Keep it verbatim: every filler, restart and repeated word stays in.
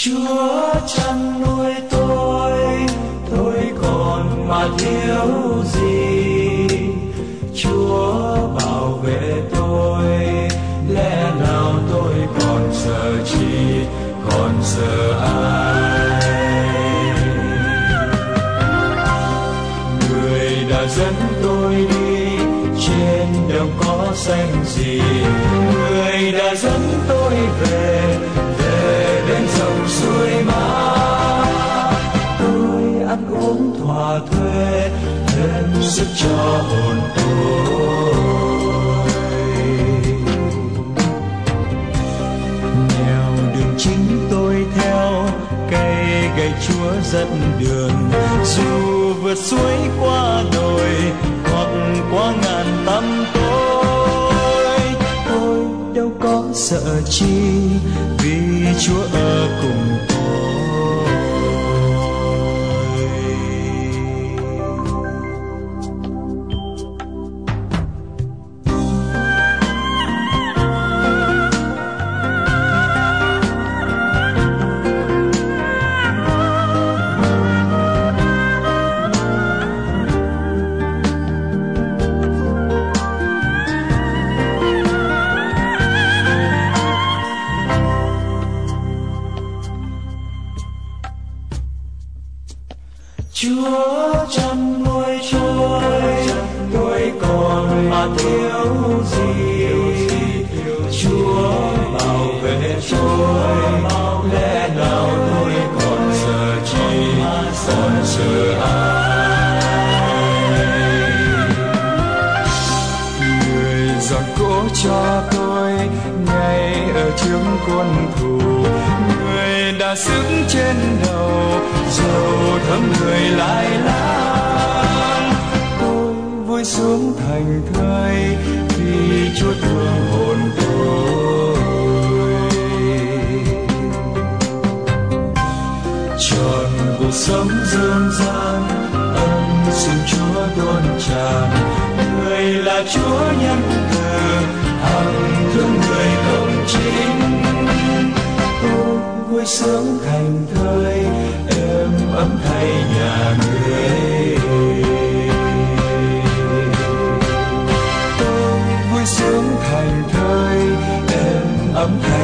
Chúa chăn nuôi tôi, tôi còn mà thiếu gì? Chúa bảo vệ tôi, lẽ nào tôi còn sợ chi, còn sợ ai? Người đã dẫn tôi đi trên đường có xanh gì, người đã dẫn tôi về về bên dòng suối mát. Tôi ăn uống thỏa thuê thêm sức cho hồn tôi. Nẻo đường chính tôi theo, cây gậy Chúa dẫn đường. Dù vượt suối qua đồi hoặc qua ngàn tăm tối, tôi đâu có sợ chi, vì Chúa ở cùng tôi. Chúa chăn nuôi tôi, tôi còn mà thiếu gì? Chúa bảo vệ tôi, lẽ nào tôi còn sợ chi, còn sợ ai? Người dọn cỗ cho tôi ngay ở trước quân thù, người đã dựng trên đầu dầu thơm người lại lan. Tôi vui xuống thành thơi vì Chúa thương hồn tôi. Trọn cuộc sống dương gian ân sủng Chúa đôn tràn. Người là Chúa nhân từ, hằng thương người công chính. Tôi vui sướng thành thơi êm ấm thay nhà người. Tôi vui sướng thành thơi êm ấm thay